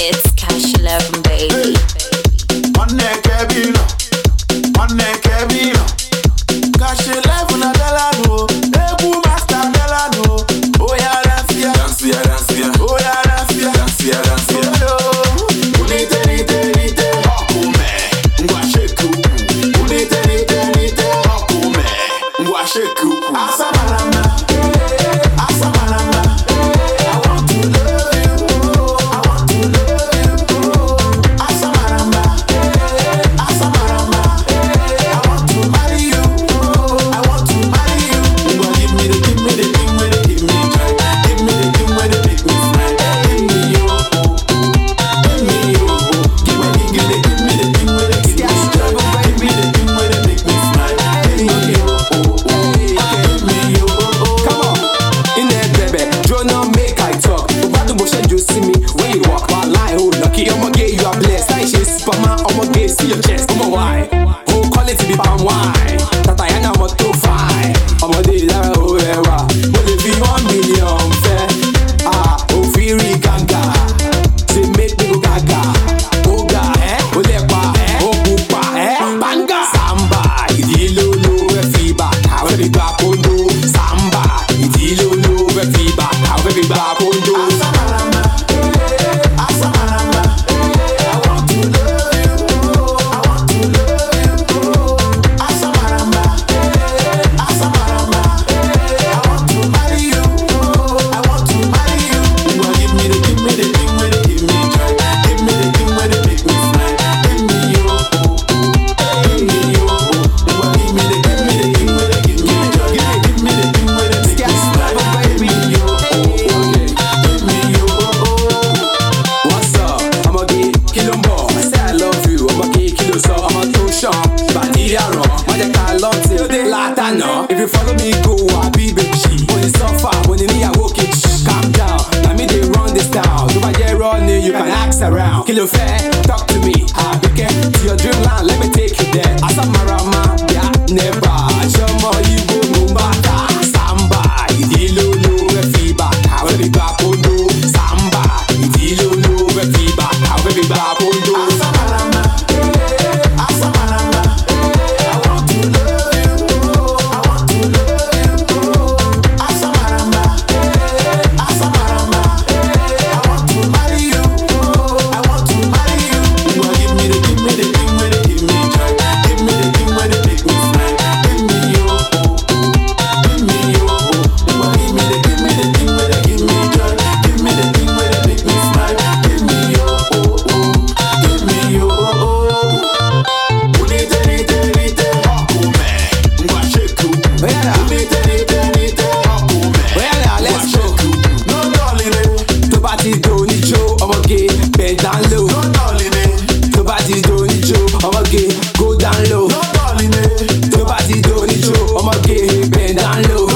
It's Cash 11, baby. One neck Kevin, Cash 11 na Delano, Ebu Master Delano. Oh yeah, dance here, oh yeah, dance here. Unite, okume, ngwa sheku. Unite, okume, ngwa sheku. Asamarama. See your chest, come on, why? Oh, call it to be palm wine. Tatayana, I'm to fine. I'm a day that oh, ever. But if you 1 million, fair. Oh, free ganga. Say, make me go gaga. Oh, God, oh, lepa, oh, pupa, banga. Samba, idilolo, feedback. How we back on do? Samba, idilolo, feedback. How we back on do? If you follow me, go, I'll be baby. When you suffer, when you need a walk it, calm down. Let me they run this town. If I get running, you can ask around. Kilo fair, talk to me. I'll be care to your dreamland. Let me take you there. Asamarama, yeah, never. Show more you go Mumbata. Samba, idilolo, feedback. How we back on do? Samba, idilolo, feedback. How we back on do? Bend down low. No darling, Nobody don't need you. I'ma get go down low. no darling. Nobody don't need you. I'ma get bend down low.